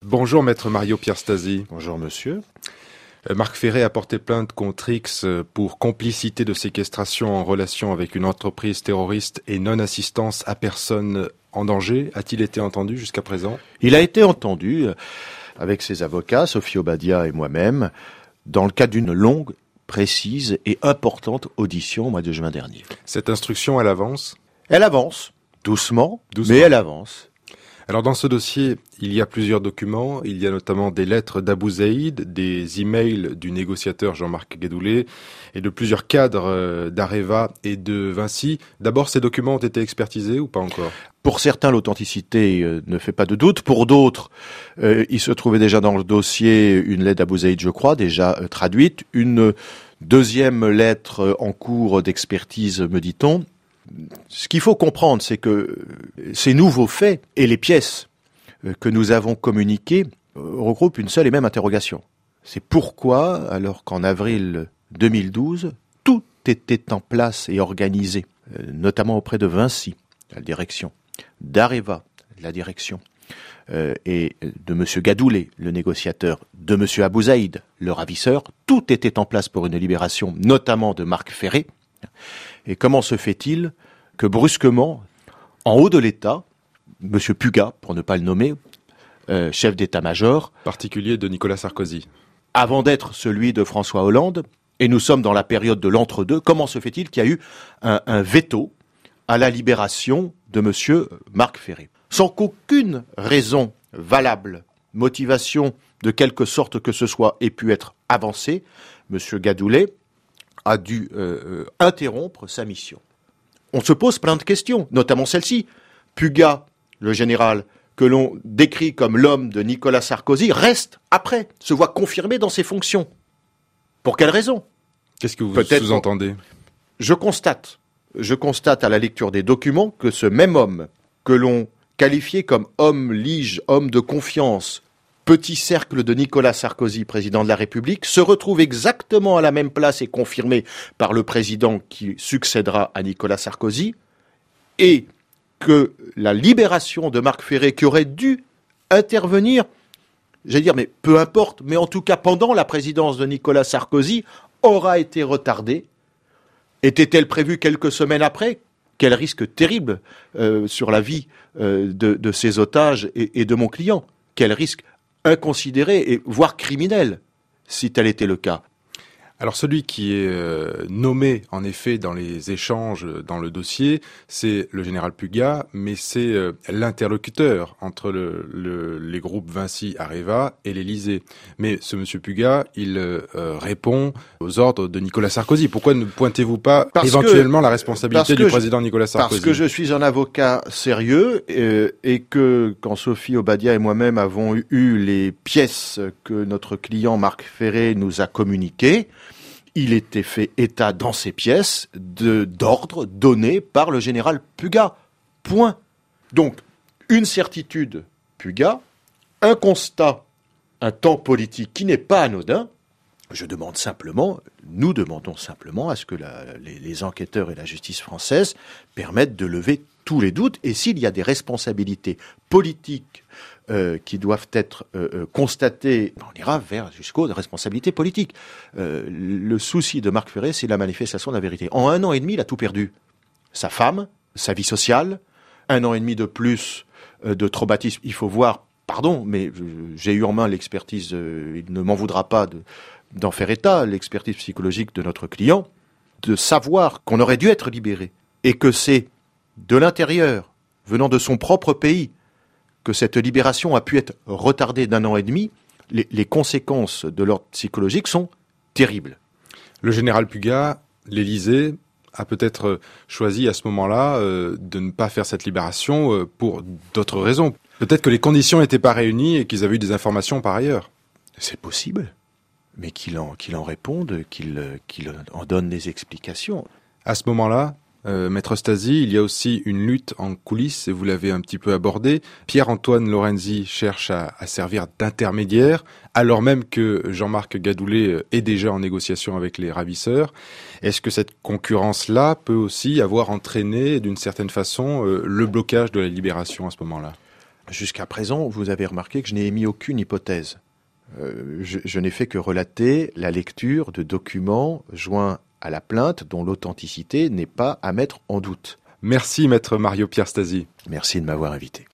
Bonjour maître Mario Pierre Stasi. Bonjour monsieur. Marc Ferré a porté plainte contre X pour complicité de séquestration en relation avec une entreprise terroriste et non-assistance à personne en danger. A-t-il été entendu jusqu'à présent ? Il a été entendu avec ses avocats, Sophie Obadia et moi-même, dans le cadre d'une longue, précise et importante audition au mois de juin dernier. Cette instruction, elle avance ? Elle avance, doucement, mais elle avance. Alors dans ce dossier, il y a plusieurs documents. Il y a notamment des lettres d'Abou Zaïd, des emails du négociateur Jean-Marc Gadoulet et de plusieurs cadres d'Areva et de Vinci. D'abord, ces documents ont été expertisés ou pas encore ? Pour certains, l'authenticité ne fait pas de doute. Pour d'autres, il se trouvait déjà dans le dossier une lettre d'Abou Zaïd, je crois, déjà traduite. Une deuxième lettre en cours d'expertise, me dit-on. Ce qu'il faut comprendre, c'est que ces nouveaux faits et les pièces que nous avons communiquées regroupent une seule et même interrogation. C'est pourquoi, alors qu'en avril 2012, tout était en place et organisé, notamment auprès de Vinci, la direction, d'Areva, la direction, et de M. Gadoulet, le négociateur, de M. Abou Zaïd, le ravisseur, tout était en place pour une libération, notamment de Marc Ferré. Et comment se fait-il que brusquement, en haut de l'État, M. Puga, pour ne pas le nommer, chef d'état-major, particulier de Nicolas Sarkozy, avant d'être celui de François Hollande, et nous sommes dans la période de l'entre-deux, comment se fait-il qu'il y a eu un veto à la libération de M. Marc Ferré, sans qu'aucune raison valable, motivation de quelque sorte que ce soit, ait pu être avancée, M. Gadoulet a dû interrompre sa mission. On se pose plein de questions, notamment celle-ci. Puga, le général, que l'on décrit comme l'homme de Nicolas Sarkozy, reste après, se voit confirmé dans ses fonctions. Pour quelle raison ? Qu'est-ce que vous sous-entendez ? Je constate à la lecture des documents que ce même homme, que l'on qualifiait comme homme lige, homme de confiance, petit cercle de Nicolas Sarkozy, président de la République, se retrouve exactement à la même place et confirmé par le président qui succédera à Nicolas Sarkozy, et que la libération de Marc Ferré, qui aurait dû intervenir, j'allais dire, mais peu importe, mais en tout cas pendant la présidence de Nicolas Sarkozy, aura été retardée. Était-elle prévue quelques semaines après ? Quel risque terrible sur la vie de ces otages et de mon client. Quel risque inconsidéré et voire criminel, si tel était le cas. Alors celui qui est nommé en effet dans les échanges dans le dossier, c'est le général Puga, mais c'est l'interlocuteur entre les groupes Vinci, Areva et l'Élysée. Mais ce monsieur Puga, il répond aux ordres de Nicolas Sarkozy. Pourquoi ne pointez-vous pas éventuellement la responsabilité du président Nicolas Sarkozy ? Parce que je suis un avocat sérieux et que quand Sophie Obadia et moi-même avons eu les pièces que notre client Marc Ferré nous a communiquées, il était fait état dans ces pièces d'ordres donnés par le général Puga. Point. Donc, une certitude, Puga, un constat, un temps politique qui n'est pas anodin. Nous demandons simplement à ce que les enquêteurs et la justice française permettent de lever tous les doutes. Et s'il y a des responsabilités politiques qui doivent être constatées, on ira jusqu'aux responsabilités politiques. Le souci de Marc Ferré, c'est la manifestation de la vérité. En 1 an et demi, il a tout perdu. Sa femme, sa vie sociale, 1 an et demi de plus de traumatisme. Il faut voir, pardon, mais j'ai eu en main l'expertise, il ne m'en voudra pas d'en faire état, l'expertise psychologique de notre client, de savoir qu'on aurait dû être libéré et que c'est de l'intérieur, venant de son propre pays, que cette libération a pu être retardée d'1 an et demi, les conséquences de l'ordre psychologique sont terribles. Le général Puga, l'Élysée, a peut-être choisi à ce moment-là de ne pas faire cette libération pour d'autres raisons. Peut-être que les conditions n'étaient pas réunies et qu'ils avaient eu des informations par ailleurs. C'est possible, mais qu'il en réponde, qu'il en donne des explications. À ce moment-là, Maître Stasi, il y a aussi une lutte en coulisses, et vous l'avez un petit peu abordé. Pierre-Antoine Lorenzi cherche à servir d'intermédiaire, alors même que Jean-Marc Gadoulet est déjà en négociation avec les ravisseurs. Est-ce que cette concurrence-là peut aussi avoir entraîné, d'une certaine façon, le blocage de la libération à ce moment-là ? Jusqu'à présent, vous avez remarqué que je n'ai émis aucune hypothèse. Je n'ai fait que relater la lecture de documents joints à la plainte dont l'authenticité n'est pas à mettre en doute. Merci, maître Mario Pierre Stasi. Merci de m'avoir invité.